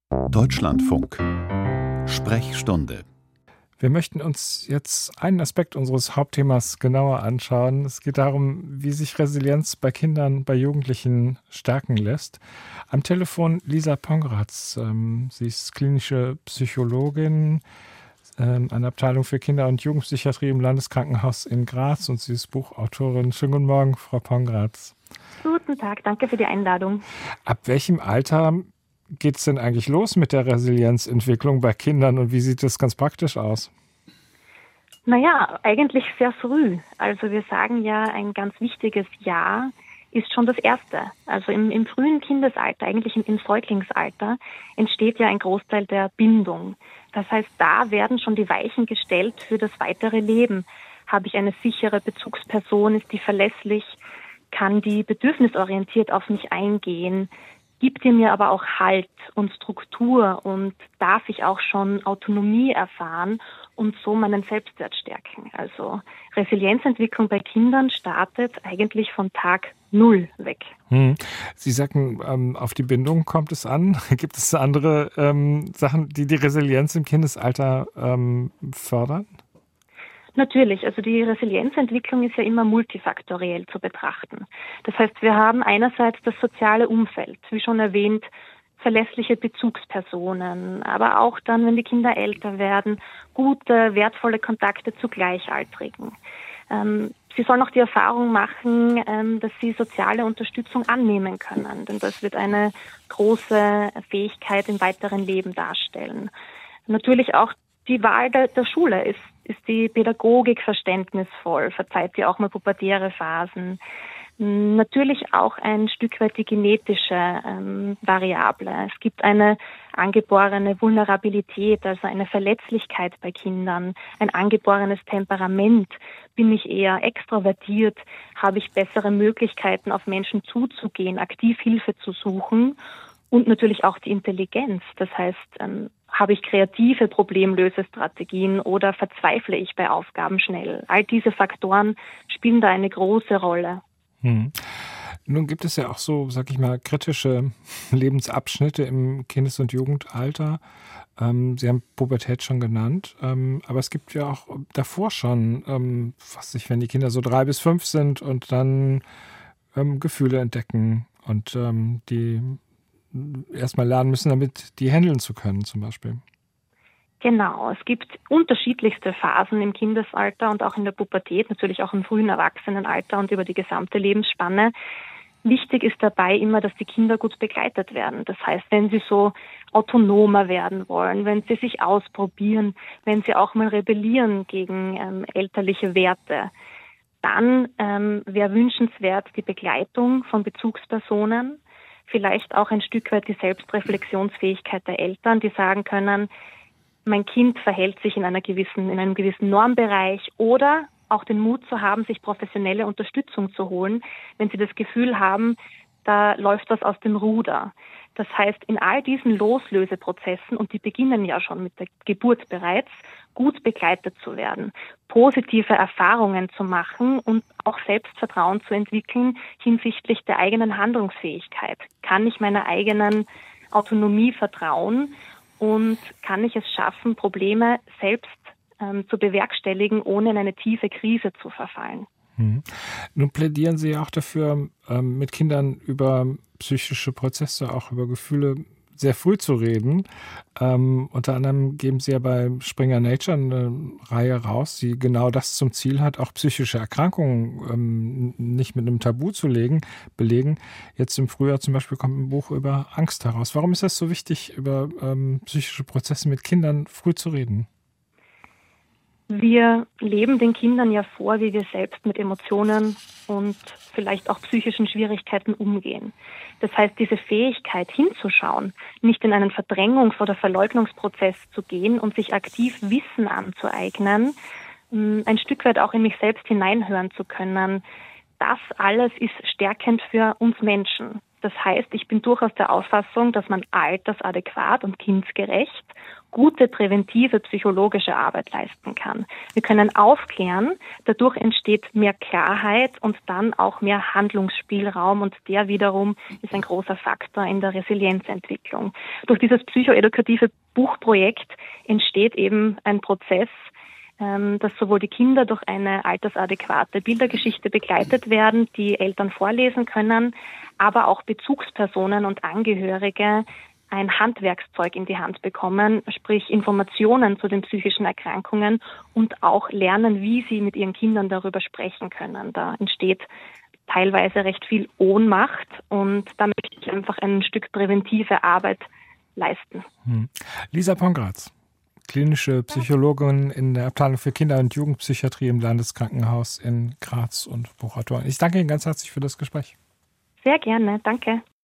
Deutschlandfunk. Sprechstunde. Wir möchten uns jetzt einen Aspekt unseres Hauptthemas genauer anschauen. Es geht darum, wie sich Resilienz bei Kindern, bei Jugendlichen stärken lässt. Am Telefon Lisa Pongratz. Sie ist klinische Psychologin an der Abteilung für Kinder- und Jugendpsychiatrie im Landeskrankenhaus in Graz und sie ist Buchautorin. Schönen guten Morgen, Frau Pongratz. Guten Tag, danke für die Einladung. Ab welchem Alter geht es denn eigentlich los mit der Resilienzentwicklung bei Kindern und wie sieht das ganz praktisch aus? Naja, eigentlich sehr früh. Also wir sagen ja, ein ganz wichtiges Jahr ist schon das erste. Also im frühen Kindesalter, eigentlich im Säuglingsalter, entsteht ja ein Großteil der Bindung. Das heißt, da werden schon die Weichen gestellt für das weitere Leben. Habe ich eine sichere Bezugsperson, ist die verlässlich, kann die bedürfnisorientiert auf mich eingehen, gibt ihr mir aber auch Halt und Struktur und darf ich auch schon Autonomie erfahren und so meinen Selbstwert stärken. Also Resilienzentwicklung bei Kindern startet eigentlich von Tag 0 weg. Sie sagten, auf die Bindung kommt es an. Gibt es andere Sachen, die Resilienz im Kindesalter fördern? Natürlich, also die Resilienzentwicklung ist ja immer multifaktoriell zu betrachten. Das heißt, wir haben einerseits das soziale Umfeld, wie schon erwähnt, verlässliche Bezugspersonen, aber auch dann, wenn die Kinder älter werden, gute, wertvolle Kontakte zu Gleichaltrigen. Sie sollen auch die Erfahrung machen, dass sie soziale Unterstützung annehmen können, denn das wird eine große Fähigkeit im weiteren Leben darstellen. Natürlich auch die Wahl der Schule ist die Pädagogik verständnisvoll, verzeiht sie auch mal pubertäre Phasen. Natürlich auch ein Stück weit die genetische Variable. Es gibt eine angeborene Vulnerabilität, also eine Verletzlichkeit bei Kindern, ein angeborenes Temperament. Bin ich eher extrovertiert? Habe ich bessere Möglichkeiten, auf Menschen zuzugehen, aktiv Hilfe zu suchen? Und natürlich auch die Intelligenz. Das heißt, habe ich kreative Problemlösestrategien oder verzweifle ich bei Aufgaben schnell? All diese Faktoren spielen da eine große Rolle. Nun gibt es ja auch so, sag ich mal, kritische Lebensabschnitte im Kindes- und Jugendalter. Sie haben Pubertät schon genannt, aber es gibt ja auch davor schon, wenn die Kinder so 3 bis 5 sind und dann Gefühle entdecken und die erstmal lernen müssen, damit die handeln zu können zum Beispiel. Genau, es gibt unterschiedlichste Phasen im Kindesalter und auch in der Pubertät, natürlich auch im frühen Erwachsenenalter und über die gesamte Lebensspanne. Wichtig ist dabei immer, dass die Kinder gut begleitet werden. Das heißt, wenn sie so autonomer werden wollen, wenn sie sich ausprobieren, wenn sie auch mal rebellieren gegen elterliche Werte, dann wäre wünschenswert die Begleitung von Bezugspersonen, vielleicht auch ein Stück weit die Selbstreflexionsfähigkeit der Eltern, die sagen können, mein Kind verhält sich in einem gewissen Normbereich oder auch den Mut zu haben, sich professionelle Unterstützung zu holen, wenn sie das Gefühl haben, da läuft was aus dem Ruder. Das heißt, in all diesen Loslöseprozessen, und die beginnen ja schon mit der Geburt bereits, gut begleitet zu werden, positive Erfahrungen zu machen und auch Selbstvertrauen zu entwickeln hinsichtlich der eigenen Handlungsfähigkeit. Kann ich meiner eigenen Autonomie vertrauen und kann ich es schaffen, Probleme selbst zu bewerkstelligen, ohne in eine tiefe Krise zu verfallen? Nun plädieren Sie ja auch dafür, mit Kindern über psychische Prozesse, auch über Gefühle sehr früh zu reden. Unter anderem geben Sie ja bei Springer Nature eine Reihe raus, die genau das zum Ziel hat, auch psychische Erkrankungen nicht mit einem Tabu zu belegen. Jetzt im Frühjahr zum Beispiel kommt ein Buch über Angst heraus. Warum ist das so wichtig, über psychische Prozesse mit Kindern früh zu reden? Wir leben den Kindern ja vor, wie wir selbst mit Emotionen und vielleicht auch psychischen Schwierigkeiten umgehen. Das heißt, diese Fähigkeit hinzuschauen, nicht in einen Verdrängungs- oder Verleugnungsprozess zu gehen und sich aktiv Wissen anzueignen, ein Stück weit auch in mich selbst hineinhören zu können, das alles ist stärkend für uns Menschen. Das heißt, ich bin durchaus der Auffassung, dass man altersadäquat und kindgerecht gute präventive psychologische Arbeit leisten kann. Wir können aufklären, dadurch entsteht mehr Klarheit und dann auch mehr Handlungsspielraum und der wiederum ist ein großer Faktor in der Resilienzentwicklung. Durch dieses psychoedukative Buchprojekt entsteht eben ein Prozess, dass sowohl die Kinder durch eine altersadäquate Bildergeschichte begleitet werden, die Eltern vorlesen können, aber auch Bezugspersonen und Angehörige ein Handwerkszeug in die Hand bekommen, sprich Informationen zu den psychischen Erkrankungen und auch lernen, wie sie mit ihren Kindern darüber sprechen können. Da entsteht teilweise recht viel Ohnmacht und da möchte ich einfach ein Stück präventive Arbeit leisten. Lisa Pongratz, klinische Psychologin in der Abteilung für Kinder- und Jugendpsychiatrie im Landeskrankenhaus in Graz und Buchautorin. Ich danke Ihnen ganz herzlich für das Gespräch. Sehr gerne, danke.